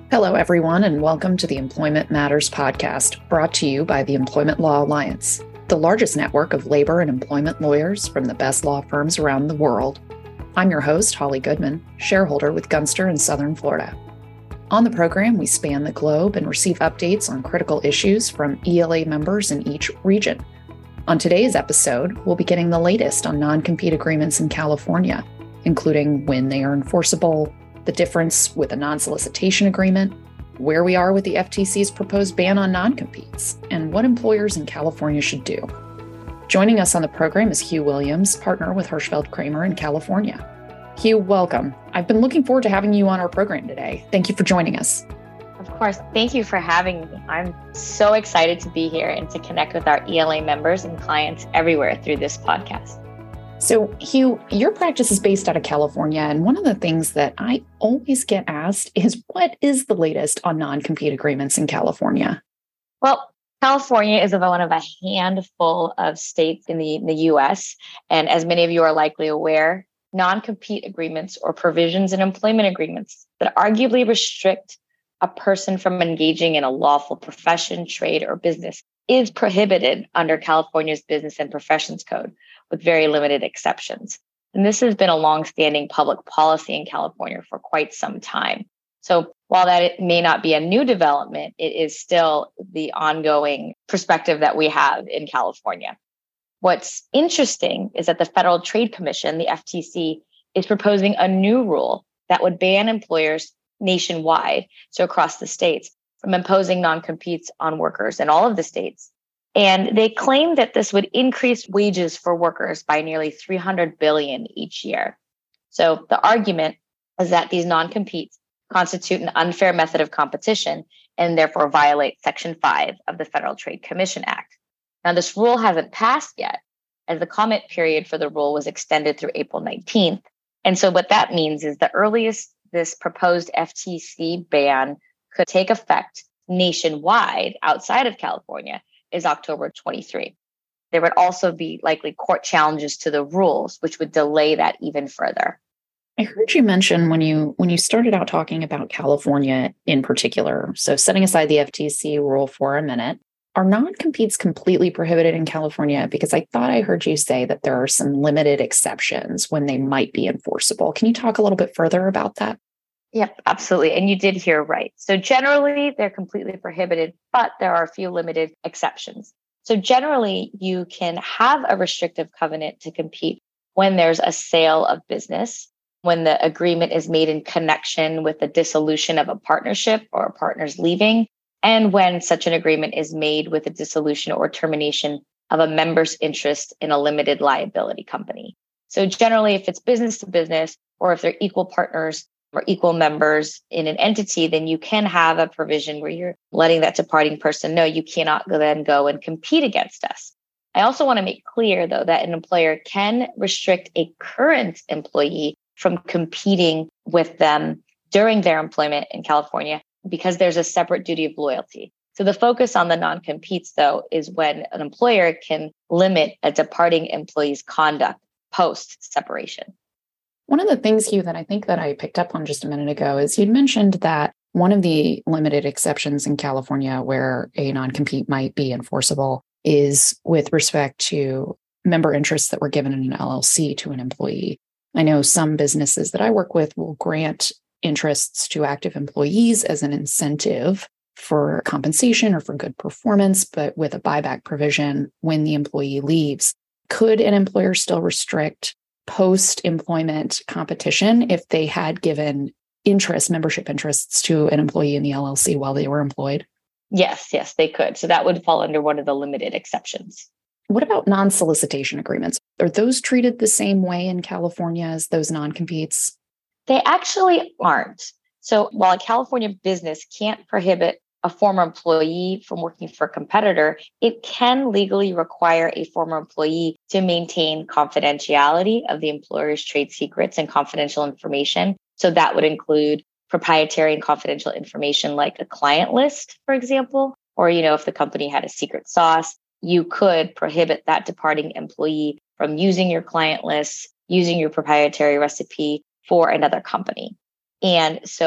Hello, everyone, and welcome to the Employment Matters podcast, brought to you by the Employment Law Alliance, the largest network of labor and employment lawyers from the best law firms around the world. I'm your host, Holly Goodman, shareholder with Gunster in Southern Florida. On the program, we span the globe and receive updates on critical issues from ELA members in each region. On today's episode, we'll be getting the latest on non-compete agreements in California, including when they are enforceable, the difference with a non-solicitation agreement, where we are with the FTC's proposed ban on non-competes, and what employers in California should do. Joining us on the program is Hugh Williams, partner with Hirschfeld Kramer in California. Hugh, welcome. I've been looking forward to having you on our program today. Thank you for joining us. Of course. Thank you for having me. I'm so excited to be here and to connect with our ELA members and clients everywhere through this podcast. So, Hugh, your practice is based out of California, and one of the things that I always get asked is, what is the latest on non-compete agreements in California? Well, California is one of a handful of states in the U.S., and as many of you are likely aware, non-compete agreements or provisions in employment agreements that arguably restrict a person from engaging in a lawful profession, trade, or business is prohibited under California's Business and Professions Code, with very limited exceptions. And this has been a longstanding public policy in California for quite some time. So while it may not be a new development, it is still the ongoing perspective that we have in California. What's interesting is that the Federal Trade Commission, the FTC, is proposing a new rule that would ban employers nationwide, so across the states, from imposing non-competes on workers in all of the states. And they claim that this would increase wages for workers by nearly $300 billion each year. So the argument is that these non-competes constitute an unfair method of competition and therefore violate Section 5 of the Federal Trade Commission Act. Now, this rule hasn't passed yet, as the comment period for the rule was extended through April 19th. And so what that means is the earliest this proposed FTC ban could take effect nationwide outside of California is October 23. There would also be likely court challenges to the rules, which would delay that even further. I heard you mention when you started out talking about California in particular, so setting aside the FTC rule for a minute, are non-competes completely prohibited in California? Because I thought I heard you say that there are some limited exceptions when they might be enforceable. Can you talk a little bit further about that? Yep, absolutely. And you did hear right. So generally, they're completely prohibited, but there are a few limited exceptions. So generally, you can have a restrictive covenant to compete when there's a sale of business, when the agreement is made in connection with the dissolution of a partnership or a partner's leaving, and when such an agreement is made with a dissolution or termination of a member's interest in a limited liability company. So generally, if it's business to business, or if they're equal partners or equal members in an entity, then you can have a provision where you're letting that departing person know you cannot then go and compete against us. I also want to make clear, though, that an employer can restrict a current employee from competing with them during their employment in California because there's a separate duty of loyalty. So the focus on the non-competes, though, is when an employer can limit a departing employee's conduct post-separation. One of the things, Hugh, that I think that I picked up on just a minute ago is you'd mentioned that one of the limited exceptions in California where a non-compete might be enforceable is with respect to member interests that were given in an LLC to an employee. I know some businesses that I work with will grant interests to active employees as an incentive for compensation or for good performance, but with a buyback provision when the employee leaves. Could an employer still restrict post-employment competition if they had given membership interests to an employee in the LLC while they were employed? Yes, they could. So that would fall under one of the limited exceptions. What about non-solicitation agreements? Are those treated the same way in California as those non-competes? They actually aren't. So while a California business can't prohibit a former employee from working for a competitor, it can legally require a former employee to maintain confidentiality of the employer's trade secrets and confidential information. So that would include proprietary and confidential information like a client list, for example, or, if the company had a secret sauce, you could prohibit that departing employee from using your client list, using your proprietary recipe for another company. And so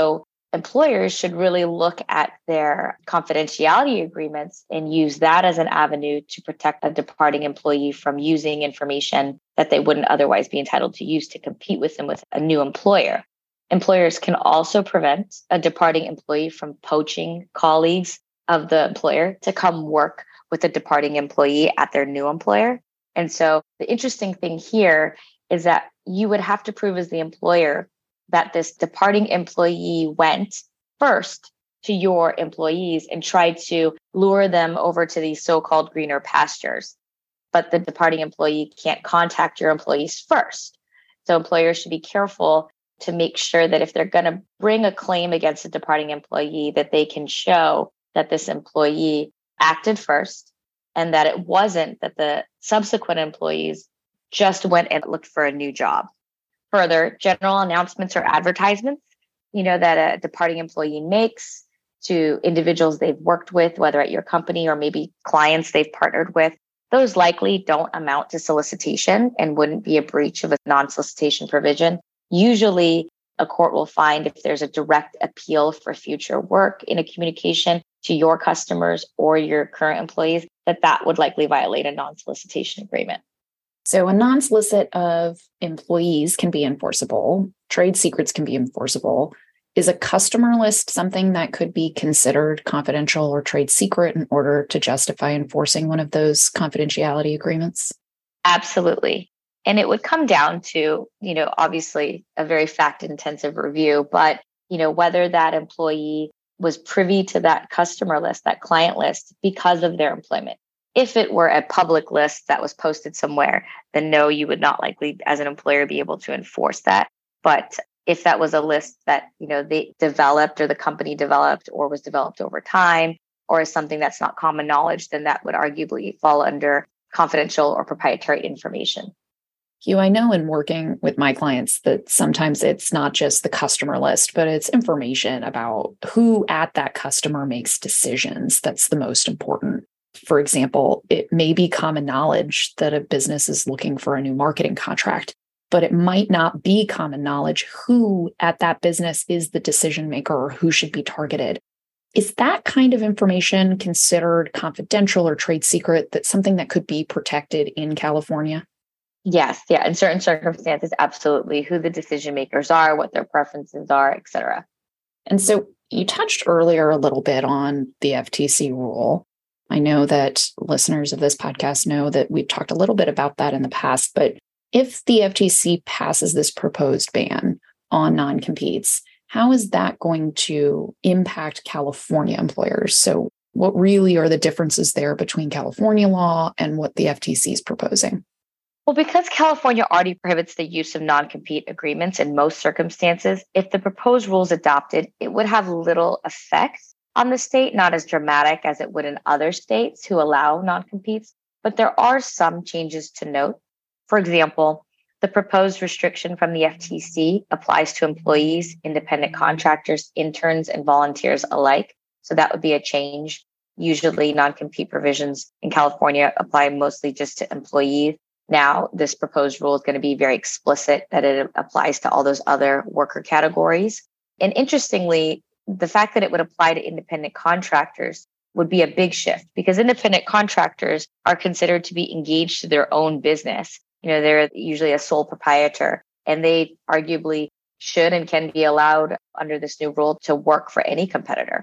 employers should really look at their confidentiality agreements and use that as an avenue to protect a departing employee from using information that they wouldn't otherwise be entitled to use to compete with them with a new employer. Employers can also prevent a departing employee from poaching colleagues of the employer to come work with a departing employee at their new employer. And so the interesting thing here is that you would have to prove as the employer that this departing employee went first to your employees and tried to lure them over to these so-called greener pastures. But the departing employee can't contact your employees first. So employers should be careful to make sure that if they're going to bring a claim against a departing employee, that they can show that this employee acted first and that it wasn't that the subsequent employees just went and looked for a new job. Further, general announcements or advertisements, that a departing employee makes to individuals they've worked with, whether at your company or maybe clients they've partnered with, those likely don't amount to solicitation and wouldn't be a breach of a non-solicitation provision. Usually, a court will find if there's a direct appeal for future work in a communication to your customers or your current employees, that would likely violate a non-solicitation agreement. So a non-solicit of employees can be enforceable. Trade secrets can be enforceable. Is a customer list something that could be considered confidential or trade secret in order to justify enforcing one of those confidentiality agreements? Absolutely. And it would come down to, obviously a very fact-intensive review, but, whether that employee was privy to that customer list, that client list, because of their employment. If it were a public list that was posted somewhere, then no, you would not likely, as an employer, be able to enforce that. But if that was a list that, they developed or the company developed or was developed over time or is something that's not common knowledge, then that would arguably fall under confidential or proprietary information. Hugh, I know in working with my clients that sometimes it's not just the customer list, but it's information about who at that customer makes decisions that's the most important. For example, it may be common knowledge that a business is looking for a new marketing contract, but it might not be common knowledge who at that business is the decision maker or who should be targeted. Is that kind of information considered confidential or trade secret? That's something that could be protected in California? Yes. Yeah. In certain circumstances, absolutely. Who the decision makers are, what their preferences are, et cetera. And so you touched earlier a little bit on the FTC rule. I know that listeners of this podcast know that we've talked a little bit about that in the past, but if the FTC passes this proposed ban on non-competes, how is that going to impact California employers? So what really are the differences there between California law and what the FTC is proposing? Well, because California already prohibits the use of non-compete agreements in most circumstances, if the proposed rules adopted, it would have little effect on the state, not as dramatic as it would in other states who allow non-competes, but there are some changes to note. For example, the proposed restriction from the FTC applies to employees, independent contractors, interns, and volunteers alike. So that would be a change. Usually non-compete provisions in California apply mostly just to employees. Now, this proposed rule is going to be very explicit that it applies to all those other worker categories. And interestingly, the fact that it would apply to independent contractors would be a big shift because independent contractors are considered to be engaged to their own business. They're usually a sole proprietor, and they arguably should and can be allowed under this new rule to work for any competitor.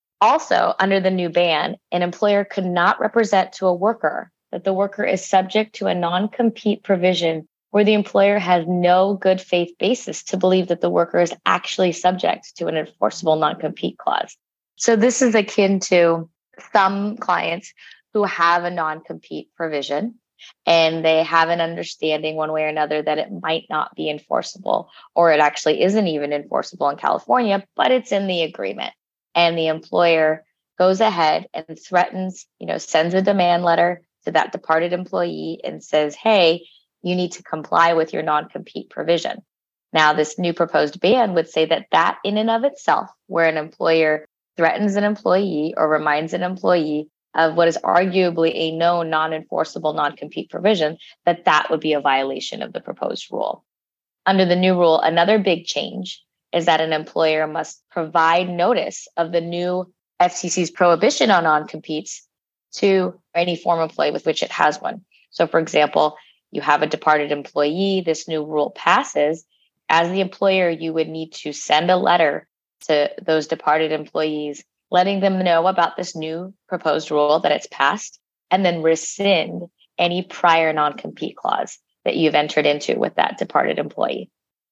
Also, under the new ban, an employer could not represent to a worker that the worker is subject to a non-compete provision where the employer has no good faith basis to believe that the worker is actually subject to an enforceable non-compete clause. So this is akin to some clients who have a non-compete provision and they have an understanding one way or another that it might not be enforceable, or it actually isn't even enforceable in California, but it's in the agreement. And the employer goes ahead and threatens, sends a demand letter to that departed employee and says, hey, you need to comply with your non-compete provision. Now, this new proposed ban would say that in and of itself, where an employer threatens an employee or reminds an employee of what is arguably a known non-enforceable non-compete provision, that would be a violation of the proposed rule. Under the new rule, another big change is that an employer must provide notice of the new FTC's prohibition on non-competes to any former employee with which it has one. So, for example, you have a departed employee, this new rule passes. As the employer, you would need to send a letter to those departed employees, letting them know about this new proposed rule that it's passed, and then rescind any prior non-compete clause that you've entered into with that departed employee.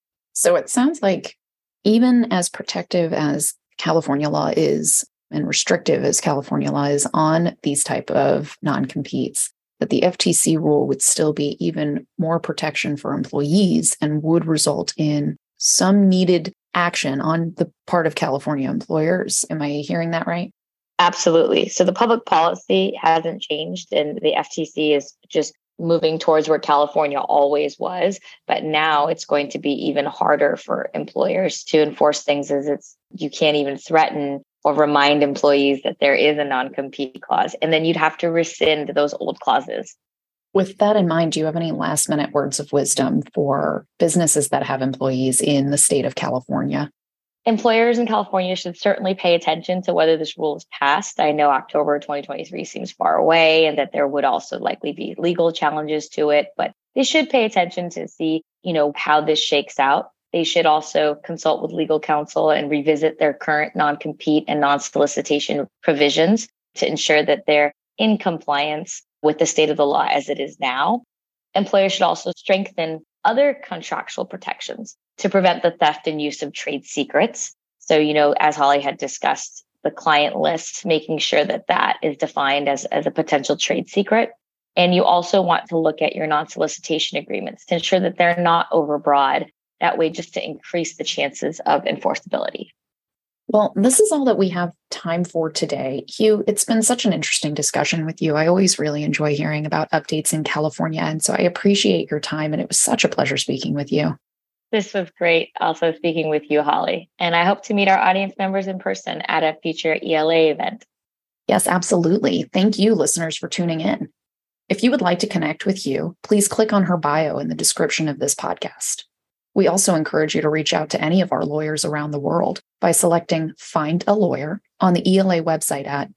So it sounds like even as protective as California law is and restrictive as California law is on these type of non-competes, that the FTC rule would still be even more protection for employees and would result in some needed action on the part of California employers. Am I hearing that right? Absolutely. So the public policy hasn't changed, and the FTC is just moving towards where California always was. But now it's going to be even harder for employers to enforce things, as you can't even threaten or remind employees that there is a non-compete clause. And then you'd have to rescind those old clauses. With that in mind, do you have any last minute words of wisdom for businesses that have employees in the state of California? Employers in California should certainly pay attention to whether this rule is passed. I know October 2023 seems far away, and that there would also likely be legal challenges to it, but they should pay attention to see, how this shakes out. They should also consult with legal counsel and revisit their current non-compete and non-solicitation provisions to ensure that they're in compliance with the state of the law as it is now. Employers should also strengthen other contractual protections to prevent the theft and use of trade secrets. So, as Holly had discussed, the client list, making sure that that is defined as a potential trade secret. And you also want to look at your non-solicitation agreements to ensure that they're not overbroad. That way, just to increase the chances of enforceability. Well, this is all that we have time for today. Hugh, it's been such an interesting discussion with you. I always really enjoy hearing about updates in California. And so I appreciate your time. And it was such a pleasure speaking with you. This was great also speaking with you, Holly. And I hope to meet our audience members in person at a future ELA event. Yes, absolutely. Thank you, listeners, for tuning in. If you would like to connect with Hugh, please click on her bio in the description of this podcast. We also encourage you to reach out to any of our lawyers around the world by selecting Find a Lawyer on the ELA website at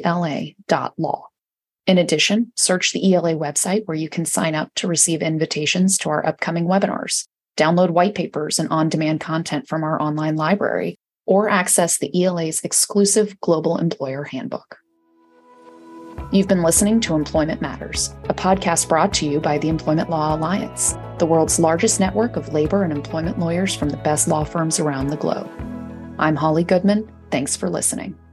ela.law. In addition, search the ELA website where you can sign up to receive invitations to our upcoming webinars, download white papers and on-demand content from our online library, or access the ELA's exclusive Global Employer Handbook. You've been listening to Employment Matters, a podcast brought to you by the Employment Law Alliance, the world's largest network of labor and employment lawyers from the best law firms around the globe. I'm Holly Goodman. Thanks for listening.